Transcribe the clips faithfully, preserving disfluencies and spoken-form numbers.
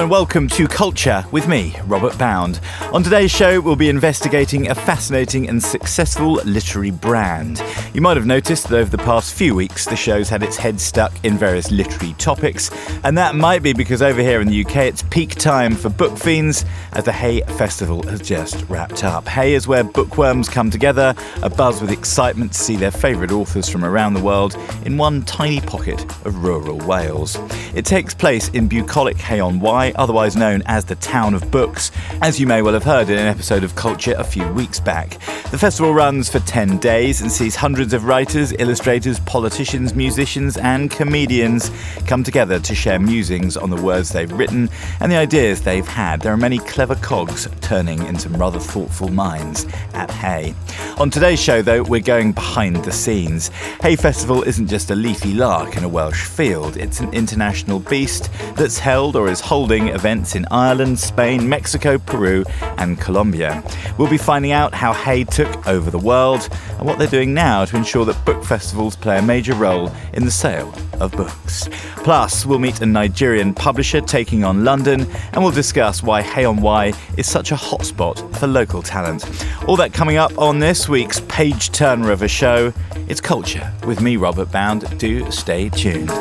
Hello and welcome to Culture with me, Robert Bound. On today's show, we'll be investigating a fascinating and successful literary brand. You might have noticed that over the past few weeks, the show's had its head stuck in various literary topics, and that might be because over here in the U K, it's peak time for book fiends, as the Hay Festival has just wrapped up. Hay is where bookworms come together, abuzz with excitement to see their favourite authors from around the world in one tiny pocket of rural Wales. It takes place in bucolic Hay-on-Wye, otherwise known as the Town of Books, as you may well have heard in an episode of Culture a few weeks back. The festival runs for ten days and sees hundreds of writers, illustrators, politicians, musicians and comedians come together to share musings on the words they've written and the ideas they've had. There are many clever cogs turning into rather thoughtful minds at Hay. On today's show, though, we're going behind the scenes. Hay Festival isn't just a leafy lark in a Welsh field. It's an international beast that's held or is holding events in Ireland, Spain, Mexico, Peru and Colombia. We'll be finding out how Hay took over the world and what they're doing now to ensure that book festivals play a major role in the sale of books. Plus, we'll meet a Nigerian publisher taking on London and we'll discuss why Hay-on-Wye is such a hotspot for local talent. All that coming up on this week's page-turner of a show. It's Culture with me, Robert Bound. Do stay tuned.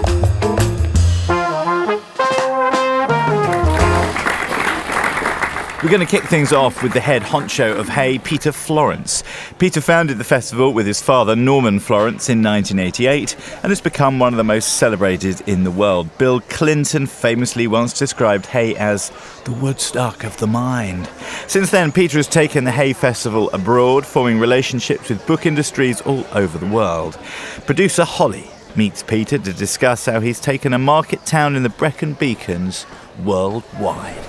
We're going to kick things off with the head honcho of Hay, Peter Florence. Peter founded the festival with his father, Norman Florence, in nineteen eighty-eight, and has become one of the most celebrated in the world. Bill Clinton famously once described Hay as the Woodstock of the mind. Since then, Peter has taken the Hay Festival abroad, forming relationships with book industries all over the world. Producer Holly meets Peter to discuss how he's taken a market town in the Brecon Beacons worldwide.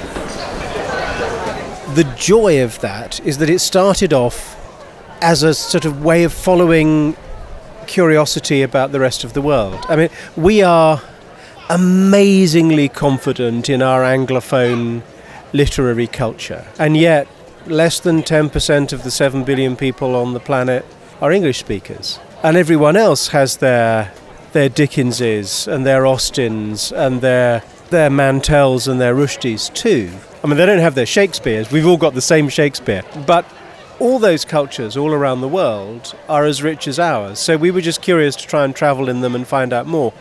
The joy of that is that it started off as a sort of way of following curiosity about the rest of the world. I mean, we are amazingly confident in our Anglophone literary culture, and yet less than ten percent of the seven billion people on the planet are English speakers. And everyone else has their their Dickenses and their Austins and their their Mantells and their Rushdies too. I mean, they don't have their Shakespeares. We've all got the same Shakespeare. But all those cultures all around the world are as rich as ours. So we were just curious to try and travel in them and find out more.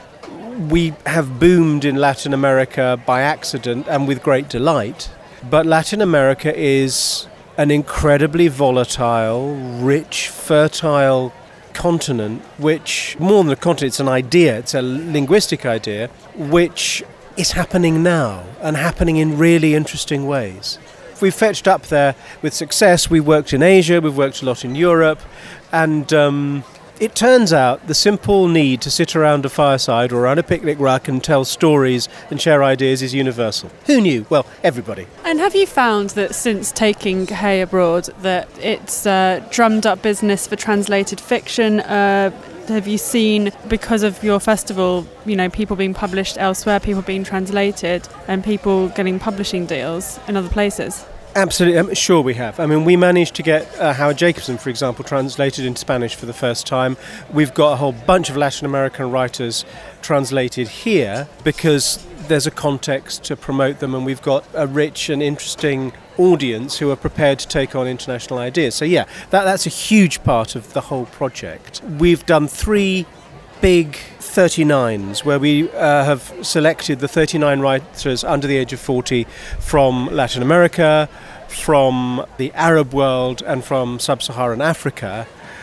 We have boomed in Latin America by accident and with great delight. But Latin America is an incredibly volatile, rich, fertile continent, which, more than a continent, it's an idea, it's a linguistic idea, which is happening now and happening in really interesting ways. We've fetched up there with success. We've worked in Asia, we've worked a lot in Europe, and um, it turns out the simple need to sit around a fireside or around a picnic rack and tell stories and share ideas is universal. Who knew? Well, everybody. And have you found that since taking Hay abroad that it's uh, drummed up business for translated fiction? Uh, have you seen, because of your festival, you know, people being published elsewhere, people being translated, and people getting publishing deals in other places? Absolutely, I'm sure we have. I mean, we managed to get uh, Howard Jacobson, for example, translated into Spanish for the first time. We've got a whole bunch of Latin American writers translated here because there's a context to promote them, and we've got a rich and interesting audience who are prepared to take on international ideas. So yeah, that that's a huge part of the whole project. We've done three big thirty-nines where we uh, have selected the thirty-nine writers under the age of forty from Latin America, from the Arab world and from sub-Saharan Africa,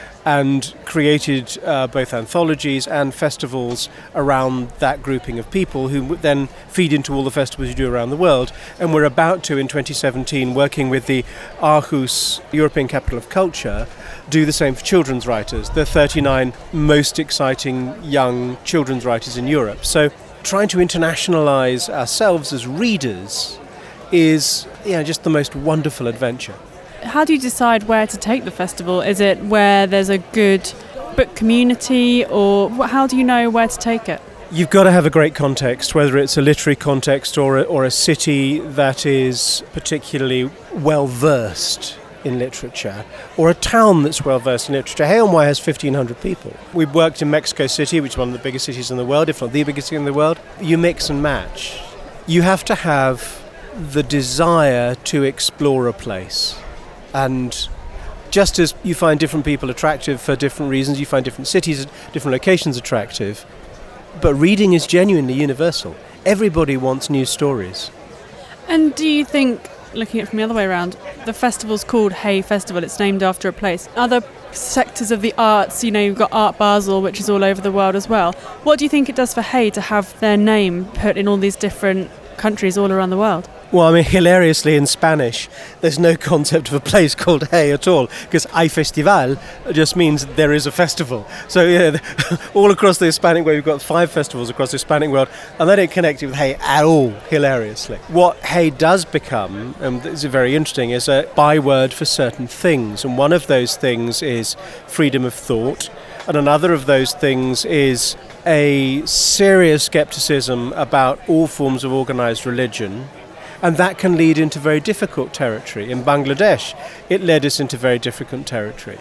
and created uh, both anthologies and festivals around that grouping of people who then feed into all the festivals you do around the world. And we're about to, in twenty seventeen, working with the Aarhus European Capital of Culture, do the same for children's writers, the thirty-nine most exciting young children's writers in Europe. So trying to internationalize ourselves as readers is, you know, just the most wonderful adventure. How do you decide where to take the festival? Is it where there's a good book community, or how do you know where to take it? You've got to have a great context, whether it's a literary context or a, or a city that is particularly well-versed in literature, or a town that's well-versed in literature. Hay-on-Wye has fifteen hundred people. We've worked in Mexico City, which is one of the biggest cities in the world, if not the biggest city in the world. You mix and match. you have to have the desire to explore a place. And just as you find different people attractive for different reasons, you find different cities, different locations attractive, but reading is genuinely universal. Everybody wants new stories. And do you think, looking at it from the other way around, the festival's called Hay Festival, it's named after a place. Other sectors of the arts, you know, you've got Art Basel, which is all over the world as well. What do you think it does for Hay to have their name put in all these different countries all around the world? Well, I mean, hilariously in Spanish, there's no concept of a place called Hay at all, because Hay Festival just means there is a festival. So, yeah, all across the Hispanic world, we've got five festivals across the Hispanic world, and they don't connect it with Hay at all, hilariously. What Hay does become, and this is very interesting, is a byword for certain things, and one of those things is freedom of thought, and another of those things is a serious skepticism about all forms of organised religion. And that can lead into very difficult territory. In Bangladesh, it led us into very difficult territory.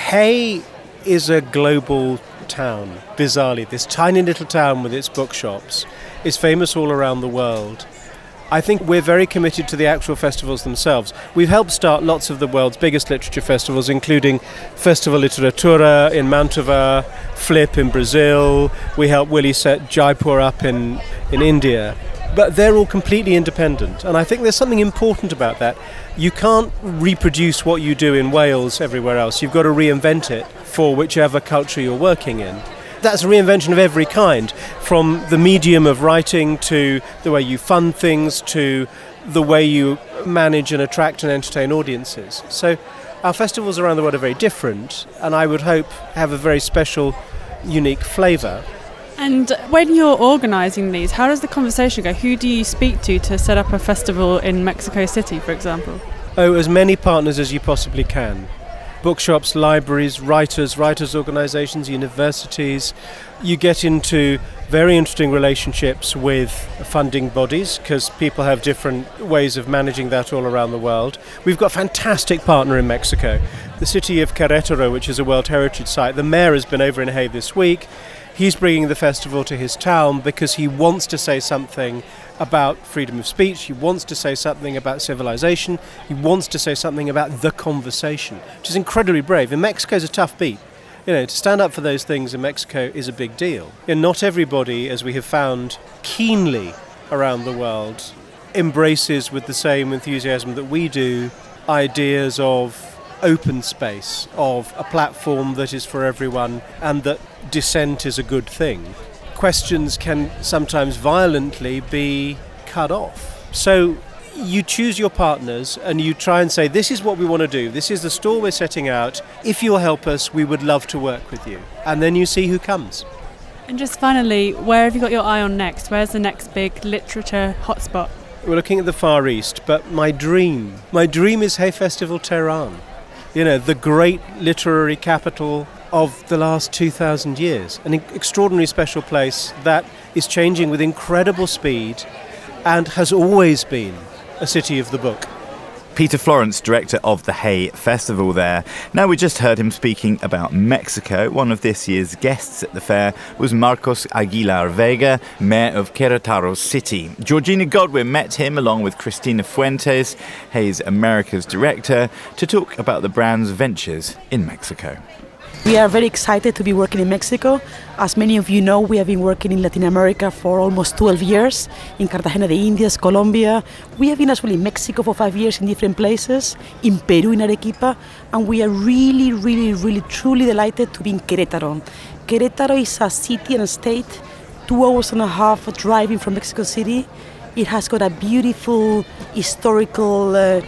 Hay is a global town, bizarrely. This tiny little town with its bookshops is famous all around the world. I think we're very committed to the actual festivals themselves. We've helped start lots of the world's biggest literature festivals, including Festival Literatura in Mantova, Flip in Brazil. We helped Willie set Jaipur up in, in India. But they're all completely independent, and I think there's something important about that. You can't reproduce what you do in Wales everywhere else. You've got to reinvent it for whichever culture you're working in. That's a reinvention of every kind, from the medium of writing to the way you fund things to the way you manage and attract and entertain audiences. So our festivals around the world are very different, and I would hope have a very special, unique flavour. And when you're organising these, how does the conversation go? Who do you speak to to set up a festival in Mexico City, for example? Oh, as many partners as you possibly can. Bookshops, libraries, writers, writers' organisations, universities. You get into very interesting relationships with funding bodies because people have different ways of managing that all around the world. We've got a fantastic partner in Mexico, the city of Querétaro, which is a World Heritage Site. The mayor has been over in Hay this week. He's bringing the festival to his town because he wants to say something about freedom of speech, he wants to say something about civilization, he wants to say something about the conversation, which is incredibly brave. In Mexico is a tough beat. You know, to stand up for those things in Mexico is a big deal. And not everybody, as we have found keenly around the world, embraces with the same enthusiasm that we do ideas of open space, of a platform that is for everyone and that dissent is a good thing. Questions can sometimes violently be cut off. So you choose your partners and you try and say, this is what we want to do, this is the stall we're setting out, if you'll help us, we would love to work with you. And then you see who comes. And just finally, where have you got your eye on next? Where's the next big literature hotspot? We're looking at the Far East, but my dream, my dream is Hay Festival Tehran. You know, the great literary capital of the last two thousand years. An extraordinary special place that is changing with incredible speed and has always been a city of the book. Peter Florence, director of the Hay Festival there. Now, we just heard him speaking about Mexico. One of this year's guests at the fair was Marcos Aguilar Vega, mayor of Querétaro City. Georgina Godwin met him along with Cristina Fuentes, Hay's America's director, to talk about the brand's ventures in Mexico. We are very excited to be working in Mexico. As many of you know, we have been working in Latin America for almost twelve years, in Cartagena de Indias, Colombia. We have been actually in Mexico for five years in different places, in Peru, in Arequipa, and we are really, really, really, truly delighted to be in Querétaro. Querétaro is a city and a state, two hours and a half driving from Mexico City. It has got a beautiful historical uh,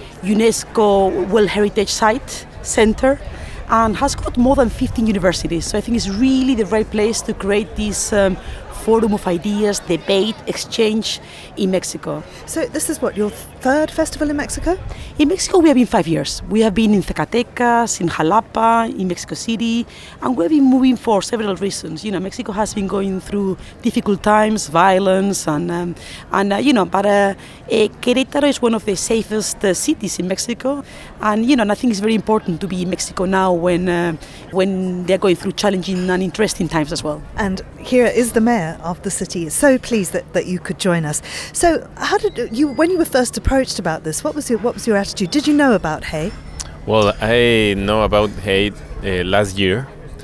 UNESCO World Heritage Site center, and has got more than fifteen universities. So I think it's really the right place to create this um, forum of ideas, debate, exchange in Mexico. So this is what, your third festival in Mexico? In Mexico we have been five years. We have been in Zacatecas, in Jalapa, in Mexico City, and we have been moving for several reasons. You know, Mexico has been going through difficult times, violence, and, um, and uh, you know, but uh, uh, Querétaro is one of the safest uh, cities in Mexico. And, you know, and I think it's very important to be in Mexico now when, uh, when they're going through challenging and interesting times as well. And here is the mayor of the city. So pleased that, that you could join us. So how did you, when you were first approached about this, what was your what was your attitude? Did you know about Hay? Well, I know about Hay uh, last year.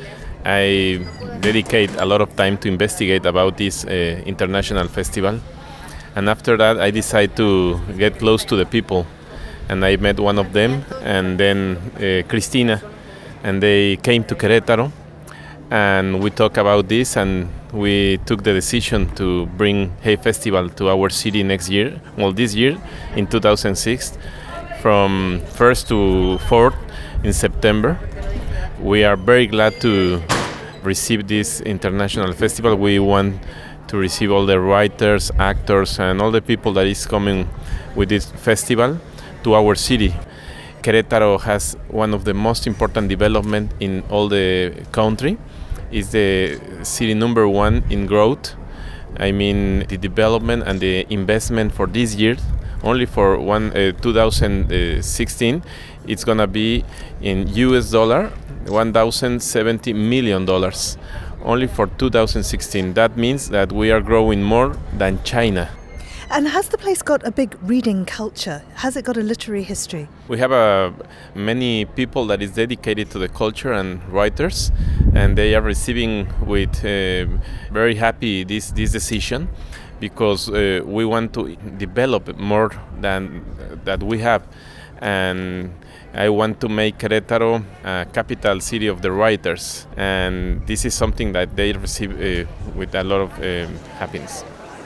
I dedicate a lot of time to investigate about this uh, international festival. And after that, I decided to get close to the people. And I met one of them, and then uh, Cristina, and they came to Querétaro, and we talked about this, and we took the decision to bring Hay Festival to our city next year, well, this year, in two thousand six, from first to fourth in September. We are very glad to receive this international festival. We want to receive all the writers, actors, and all the people that is coming with this festival to our city. Querétaro has one of the most important development in all the country. It's the city number one in growth. I mean, the development and the investment for this year, only for one uh, two thousand sixteen, it's gonna be in U S dollar, one thousand seventy million dollars, only for two thousand sixteen. That means that we are growing more than China. And has the place got a big reading culture? Has it got a literary history? We have uh, many people that is dedicated to the culture and writers, and they are receiving with uh, very happy this, this decision, because uh, we want to develop more than that we have. And I want to make Querétaro a capital city of the writers, and this is something that they receive uh, with a lot of uh, happiness.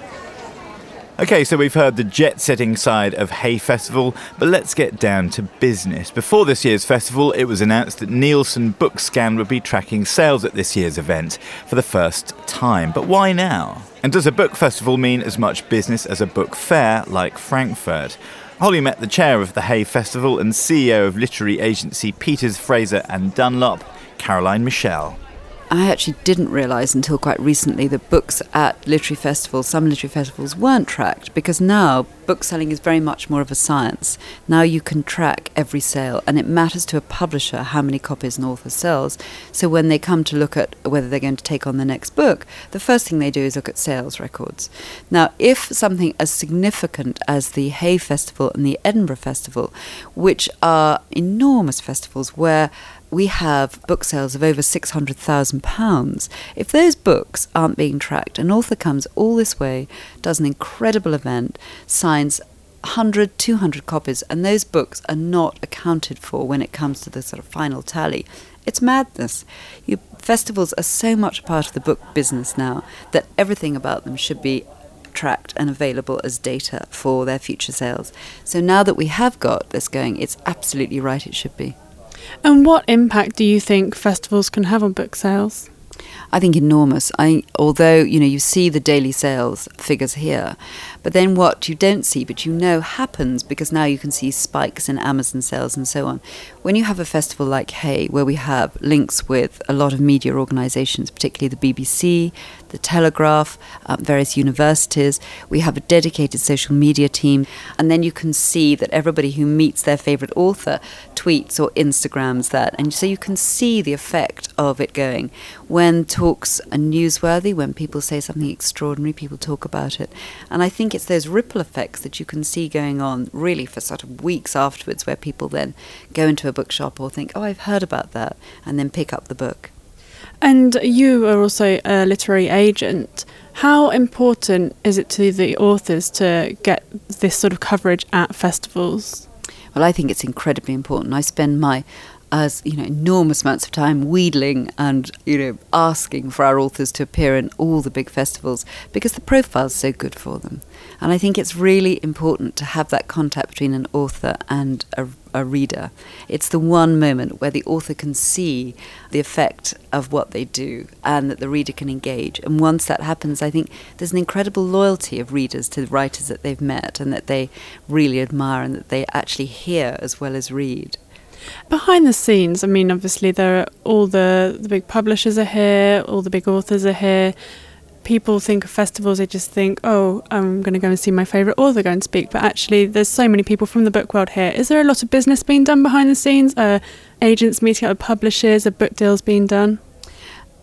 Okay, so we've heard the jet-setting side of Hay Festival, but let's get down to business. Before this year's festival, it was announced that Nielsen Bookscan would be tracking sales at this year's event for the first time. But why now? And does a book festival mean as much business as a book fair like Frankfurt? Holly met the chair of the Hay Festival and C E O of literary agency Peters, Fraser and Dunlop, Caroline Michel. I actually didn't realise until quite recently that books at literary festivals, some literary festivals, weren't tracked, because now book selling is very much more of a science. Now you can track every sale, and it matters to a publisher how many copies an author sells. So when they come to look at whether they're going to take on the next book, the first thing they do is look at sales records. Now, if something as significant as the Hay Festival and the Edinburgh Festival, which are enormous festivals where we have book sales of over six hundred thousand pounds. If those books aren't being tracked, an author comes all this way, does an incredible event, signs one hundred, two hundred copies, and those books are not accounted for when it comes to the sort of final tally. It's madness. You, festivals are so much a part of the book business now that everything about them should be tracked and available as data for their future sales. So now that we have got this going, it's absolutely right it should be. And what impact do you think festivals can have on book sales? I think enormous. I, although, you know, you see the daily sales figures here, but then what you don't see, but you know happens, because now you can see spikes in Amazon sales and so on. When you have a festival like Hay, where we have links with a lot of media organisations, particularly the B B C, the Telegraph, um, various universities, we have a dedicated social media team, and then you can see that everybody who meets their favourite author tweets or Instagrams that, and so you can see the effect of it going. When talks are newsworthy, when people say something extraordinary, people talk about it. And I think it's those ripple effects that you can see going on really for sort of weeks afterwards, where people then go into a bookshop or think, oh, I've heard about that, and then pick up the book. And you are also a literary agent. How important is it to the authors to get this sort of coverage at festivals? Well, I think it's incredibly important. I spend my as you know, enormous amounts of time wheedling and, you know, asking for our authors to appear in all the big festivals, because the profile's so good for them. And I think it's really important to have that contact between an author and a, a reader. It's the one moment where the author can see the effect of what they do and that the reader can engage. And once that happens, I think there's an incredible loyalty of readers to the writers that they've met and that they really admire and that they actually hear as well as read. Behind the scenes, I mean, obviously there are all the, the big publishers are here, all the big authors are here. People think of festivals, they just think, oh, I'm going to go and see my favourite author go and speak. But actually, there's so many people from the book world here. Is there a lot of business being done behind the scenes? Are agents meeting up with publishers? Are book deals being done?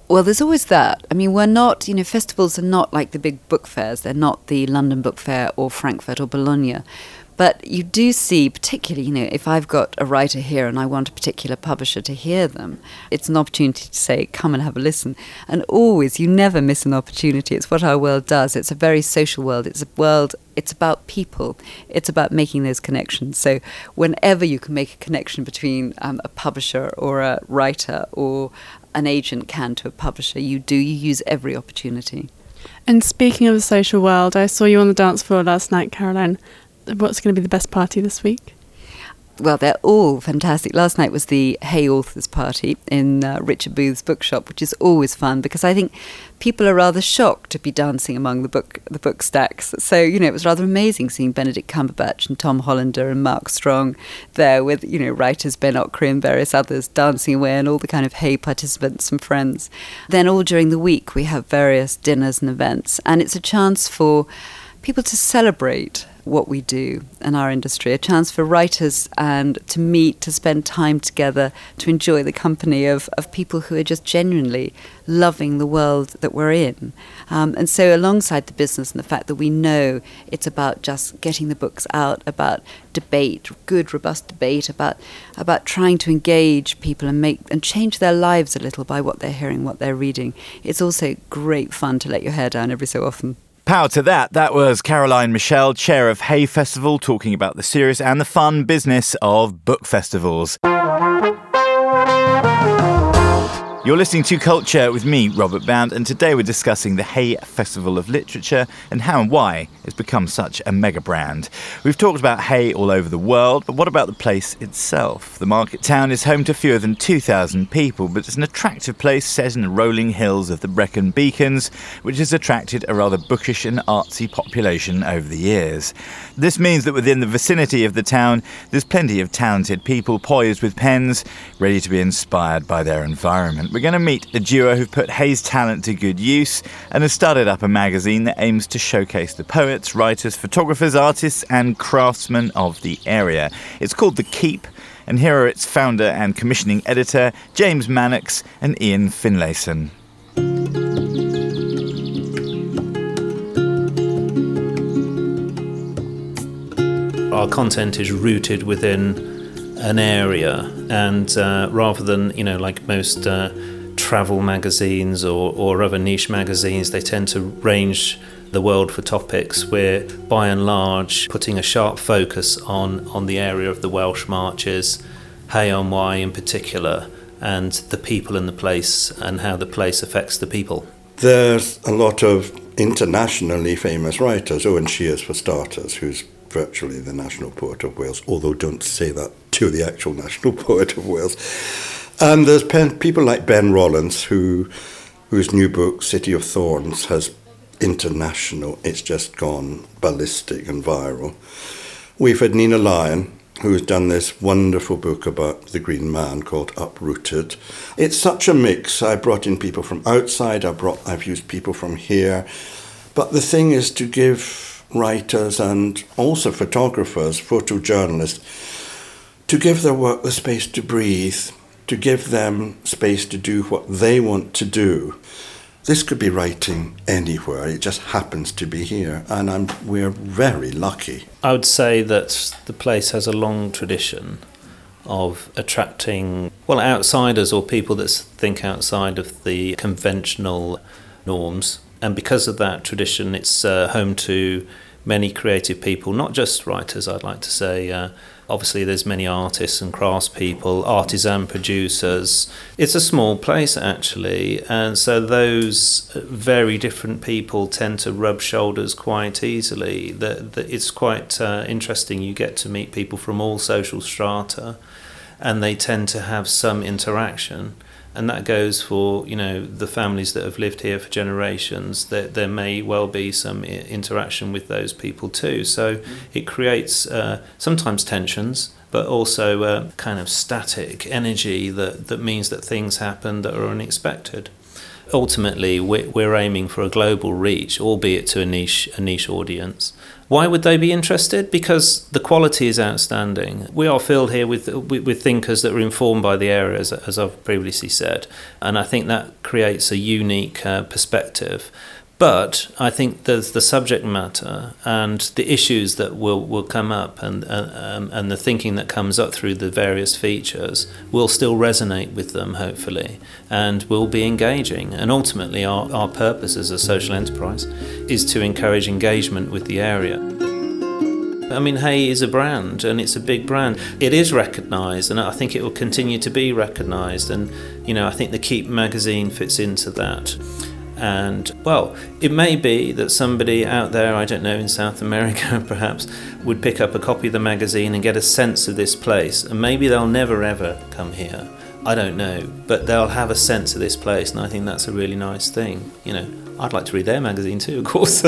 Well, there's always that. I mean, we're not, you know, festivals are not like the big book fairs. They're not the London Book Fair or Frankfurt or Bologna. But you do see, particularly, you know, if I've got a writer here and I want a particular publisher to hear them, it's an opportunity to say, come and have a listen. And always, you never miss an opportunity. It's what our world does. It's a very social world. It's a world, it's about people. It's about making those connections. So whenever you can make a connection between um, a publisher or a writer or an agent can to a publisher, you do, you use every opportunity. And speaking of the social world, I saw you on the dance floor last night, Caroline. What's going to be the best party this week? Well, they're all fantastic. Last night was the Hay Authors Party in uh, Richard Booth's bookshop, which is always fun because I think people are rather shocked to be dancing among the book the book stacks. So, you know, it was rather amazing seeing Benedict Cumberbatch and Tom Hollander and Mark Strong there with, you know, writers Ben Okri and various others dancing away and all the kind of Hay participants and friends. Then all during the week we have various dinners and events, and it's a chance for people to celebrate what we do in our industry, a chance for writers and to meet, to spend time together, to enjoy the company of, of people who are just genuinely loving the world that we're in. Um, and so alongside the business and the fact that we know it's about just getting the books out, about debate, good, robust debate, about about trying to engage people and make and change their lives a little by what they're hearing, what they're reading, it's also great fun to let your hair down every so often. Power to that. That was Caroline Michel, chair of Hay Festival, talking about the serious and the fun business of book festivals. You're listening to Culture with me, Robert Bound, and today we're discussing the Hay Festival of Literature and how and why it's become such a mega brand. We've talked about Hay all over the world, but what about the place itself? The market town is home to fewer than two thousand people, but it's an attractive place set in the rolling hills of the Brecon Beacons, which has attracted a rather bookish and artsy population over the years. This means that within the vicinity of the town, there's plenty of talented people poised with pens, ready to be inspired by their environment. We're going to meet a duo who've put Hay's talent to good use and has started up a magazine that aims to showcase the poets, writers, photographers, artists and craftsmen of the area. It's called The Keep, and here are its founder and commissioning editor, James Mannix and Ian Finlayson. Our content is rooted within an area, and uh, rather than, you know, like most uh, travel magazines or, or other niche magazines, they tend to range the world for topics. We're by and large putting a sharp focus on, on the area of the Welsh Marches, Hay-on-Wye in particular, and the people in the place and how the place affects the people. There's a lot of internationally famous writers, Owen Shears for starters, who's virtually the national poet of Wales, although don't say that to the actual national poet of Wales. And there's pen, people like Ben Rollins, who whose new book, City of Thorns, has international, it's just gone ballistic and viral. We've had Nina Lyon, who's done this wonderful book about the Green Man called Uprooted. It's such a mix. I brought in people from outside, I brought, I've used people from here. But the thing is to give writers and also photographers, photojournalists, to give their work the space to breathe, to give them space to do what they want to do. This could be writing anywhere, it just happens to be here, and I'm, we're very lucky. I would say that the place has a long tradition of attracting, well, outsiders or people that think outside of the conventional norms. And because of that tradition, it's uh, home to many creative people, not just writers, I'd like to say. Uh, obviously, there's many artists and craftspeople, artisan producers. It's a small place, actually, and so those very different people tend to rub shoulders quite easily. The, the, it's quite uh, interesting. You get to meet people from all social strata, and they tend to have some interaction. And that goes for, you know, the families that have lived here for generations. That there may well be some I- interaction with those people too. So it creates uh, sometimes tensions, but also a kind of static energy that, that means that things happen that are unexpected. ultimately we're, we're aiming for a global reach, albeit to a niche a niche audience. Why would they be interested? Because the quality is outstanding. We are filled here with, with with thinkers that are informed by the area, as, as I've previously said, and I think that creates a unique uh, perspective. But I think there's the subject matter and the issues that will, will come up and uh, um, and the thinking that comes up through the various features will still resonate with them, hopefully, and will be engaging. And ultimately our, our purpose as a social enterprise is to encourage engagement with the area. I mean, Hay is a brand, and it's a big brand. It is recognised, and I think it will continue to be recognised. And, you know, I think the Keep magazine fits into that. And, well, it may be that somebody out there, I don't know, in South America perhaps, would pick up a copy of the magazine and get a sense of this place. And maybe they'll never ever come here. I don't know. But they'll have a sense of this place, and I think that's a really nice thing. You know, I'd like to read their magazine too, of course.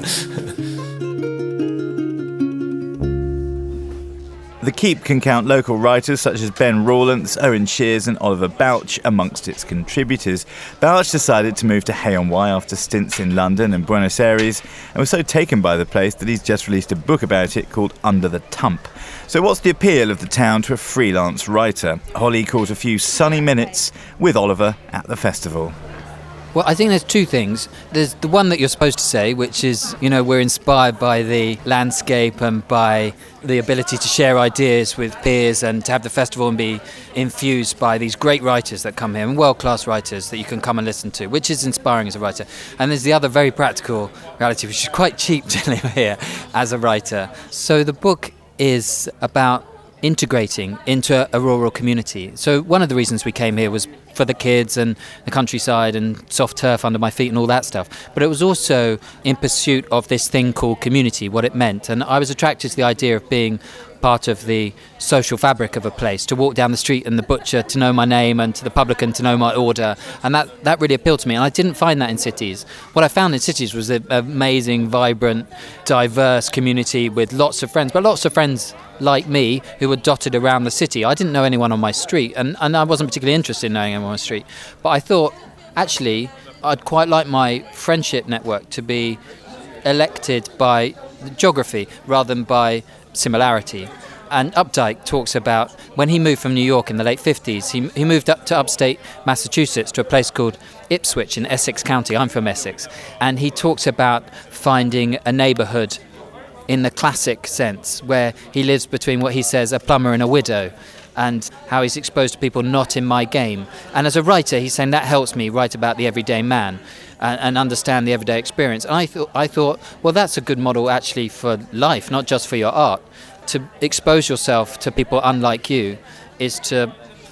The Keep can count local writers such as Ben Rawlance, Owen Shears and Oliver Bauch amongst its contributors. Bauch decided to move to Hay-on-Wye after stints in London and Buenos Aires and was so taken by the place that he's just released a book about it called Under the Tump. So what's the appeal of the town to a freelance writer? Holly caught a few sunny minutes with Oliver at the festival. Well, I think there's two things. There's the one that you're supposed to say, which is, you know, we're inspired by the landscape and by the ability to share ideas with peers and to have the festival and be infused by these great writers that come here, and world-class writers that you can come and listen to, which is inspiring as a writer. And there's the other very practical reality, which is quite cheap to live here as a writer. So the book is about integrating into a rural community. So one of the reasons we came here was for the kids and the countryside and soft turf under my feet and all that stuff. But it was also in pursuit of this thing called community, what it meant. And I was attracted to the idea of being part of the social fabric of a place, to walk down the street and the butcher to know my name and to the publican to know my order. And that, that really appealed to me. And I didn't find that in cities. What I found in cities was an amazing, vibrant, diverse community with lots of friends, but lots of friends like me who were dotted around the city. I didn't know anyone on my street, and, and I wasn't particularly interested in knowing anyone on my street. But I thought, actually, I'd quite like my friendship network to be elected by geography rather than by similarity. And Updike talks about when he moved from New York in the late fifties, he, he moved up to upstate Massachusetts to a place called Ipswich in Essex County. I'm from Essex. And he talks about finding a neighbourhood in the classic sense, where he lives between what he says a plumber and a widow, and how he's exposed to people not in my game. And as a writer, he's saying that helps me write about the everyday man and, and understand the everyday experience. And I thought, I thought, well, that's a good model actually for life, not just for your art. To expose yourself to people unlike you is to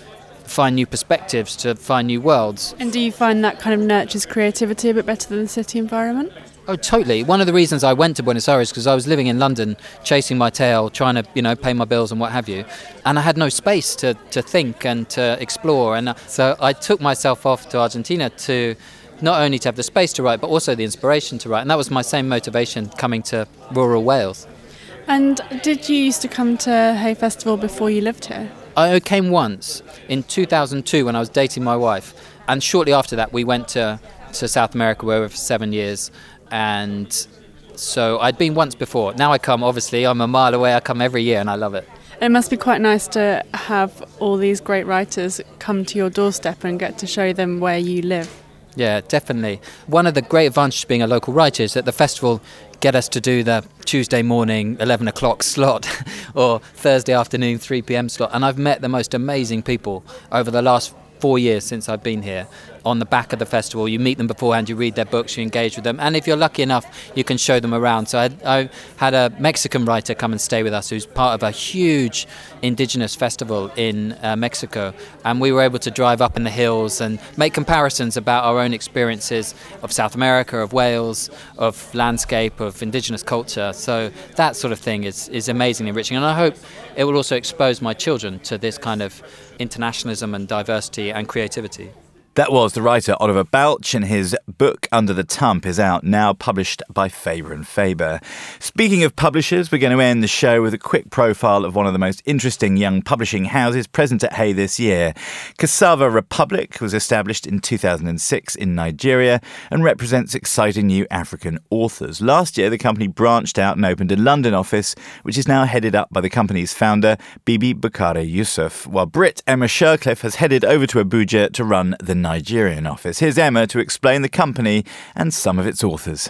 find new perspectives, to find new worlds. And do you find that kind of nurtures creativity a bit better than the city environment? Oh, totally. One of the reasons I went to Buenos Aires because I was living in London, chasing my tail, trying to, you know, pay my bills and what have you, and I had no space to, to think and to explore. And so I took myself off to Argentina to not only to have the space to write, but also the inspiration to write. And that was my same motivation coming to rural Wales. And did you used to come to Hay Festival before you lived here? I came once in two thousand two when I was dating my wife, and shortly after that we went to, to South America, where we were for seven years. And so I'd been once before. Now I come, obviously, I'm a mile away. I come every year and I love it. It must be quite nice to have all these great writers come to your doorstep and get to show them where you live. Yeah, definitely. One of the great advantages of being a local writer is that the festival get us to do the Tuesday morning eleven o'clock slot or Thursday afternoon three p.m. slot. And I've met the most amazing people over the last four years since I've been here. On the back of the festival, you meet them beforehand, you read their books, you engage with them, and if you're lucky enough, you can show them around. So I, I had a Mexican writer come and stay with us who's part of a huge indigenous festival in uh, Mexico, and we were able to drive up in the hills and make comparisons about our own experiences of South America, of Wales, of landscape, of indigenous culture. So that sort of thing is, is amazingly enriching, and I hope it will also expose my children to this kind of internationalism and diversity and creativity. That was the writer Oliver Balch, and his book Under the Tump is out now, published by Faber and Faber. Speaking of publishers, we're going to end the show with a quick profile of one of the most interesting young publishing houses present at Hay this year. Cassava Republic was established in two thousand six in Nigeria and represents exciting new African authors. Last year, the company branched out and opened a London office, which is now headed up by the company's founder, Bibi Bukare Yusuf, while Brit Emma Shercliffe has headed over to Abuja to run the Nigerian office. Here's Emma to explain the company and some of its authors.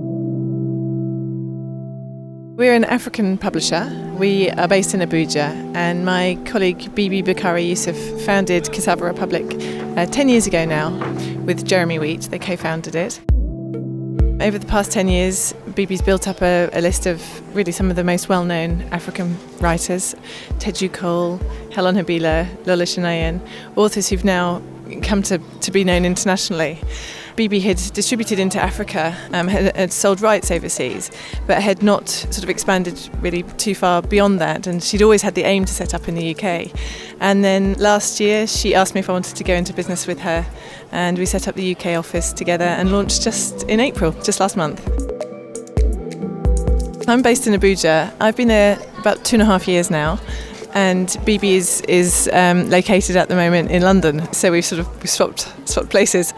We're an African publisher. We are based in Abuja, and my colleague Bibi Bukare Yusuf founded Cassava Republic uh, ten years ago now with Jeremy Wheat. They co-founded it. Over the past ten years, Bibi's built up a, a list of really some of the most well-known African writers, Teju Cole, Helen Habila, Lola Shanayan, authors who've now come to, to be known internationally. Bibi had distributed into Africa, um, had, had sold rights overseas, but had not sort of expanded really too far beyond that, and she'd always had the aim to set up in the U K. And then last year she asked me if I wanted to go into business with her, and we set up the U K office together and launched just in April, just last month. I'm based in Abuja. I've been there about two and a half years now. And Bibi is, is um, located at the moment in London, so we've sort of we've swapped swapped places.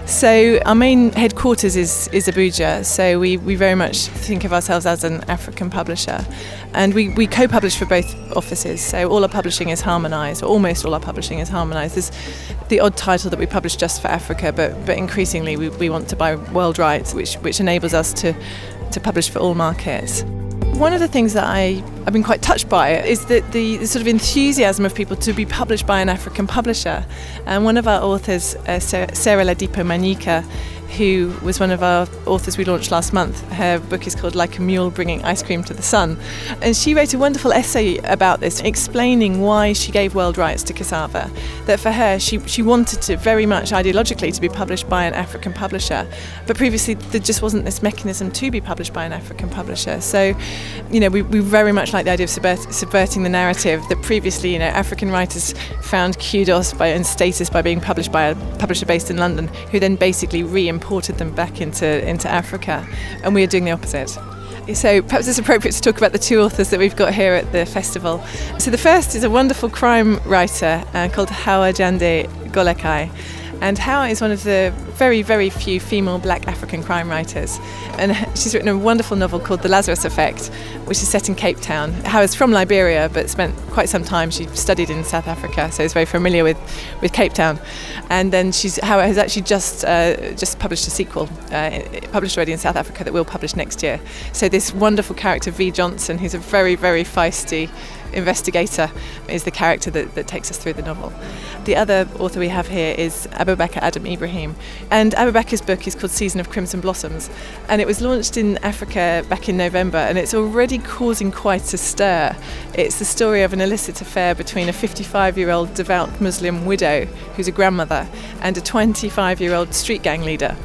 So our main headquarters is, is Abuja, so we, we very much think of ourselves as an African publisher. And we, we co-publish for both offices, so all our publishing is harmonised, or almost all our publishing is harmonised. There's the odd title that we publish just for Africa, but, but increasingly we, we want to buy world rights, which, which enables us to, to publish for all markets. One of the things that I, I've been quite touched by is that the, the sort of enthusiasm of people to be published by an African publisher. And one of our authors, uh, Sarah Ladipo Manyika, who was one of our authors we launched last month. Her book is called Like a Mule Bringing Ice Cream to the Sun. And she wrote a wonderful essay about this, explaining why she gave world rights to Cassava. That for her, she, she wanted to very much ideologically to be published by an African publisher. But previously, there just wasn't this mechanism to be published by an African publisher. So, you know, we, we very much like the idea of subvert, subverting the narrative that previously, you know, African writers found kudos by, and status by being published by a publisher based in London, who then basically re-imported them back into, into Africa, and we are doing the opposite. So perhaps it's appropriate to talk about the two authors that we've got here at the festival. So the first is a wonderful crime writer uh, called Hawa Jande Golekai. And Hawa is one of the very, very few female black African crime writers. And she's written a wonderful novel called The Lazarus Effect, which is set in Cape Town. Hawa's from Liberia, but spent quite some time. She studied in South Africa, so is very familiar with, with Cape Town. And then she's Hawa has actually just uh, just published a sequel, uh, published already in South Africa, that we'll publish next year. So this wonderful character, V. Johnson, who's a very, very feisty investigator, is the character that, that takes us through the novel. The other author we have here is Abubakar Adam Ibrahim, and Abubakar's book is called Season of Crimson Blossoms, and it was launched in Africa back in November, and it's already causing quite a stir. It's the story of an illicit affair between a fifty-five-year-old devout Muslim widow, who's a grandmother, and a twenty-five-year-old street gang leader.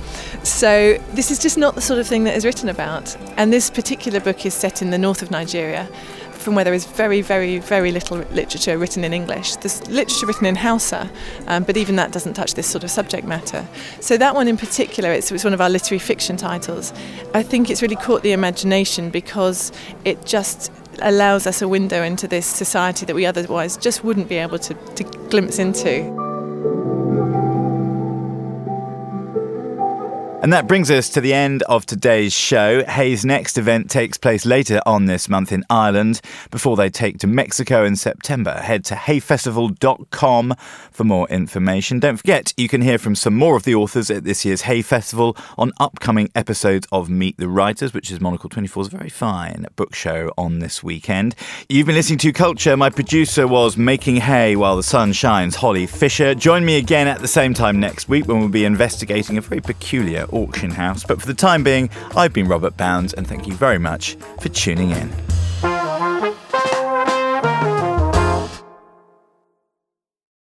So this is just not the sort of thing that is written about, and this particular book is set in the north of Nigeria, from where there is very, very, very little literature written in English. There's literature written in Hausa, um, but even that doesn't touch this sort of subject matter. So that one in particular, it's, it's one of our literary fiction titles. I think it's really caught the imagination because it just allows us a window into this society that we otherwise just wouldn't be able to, to glimpse into. And that brings us to the end of today's show. Hay's next event takes place later on this month in Ireland before they take to Mexico in September. Head to hay festival dot com for more information. Don't forget, you can hear from some more of the authors at this year's Hay Festival on upcoming episodes of Meet the Writers, which is Monocle twenty-four's very fine book show on this weekend. You've been listening to Culture. My producer was Making Hay While the Sun Shines, Holly Fisher. Join me again at the same time next week when we'll be investigating a very peculiar auction house. But for the time being, I've been Robert Bounds, and thank you very much for tuning in.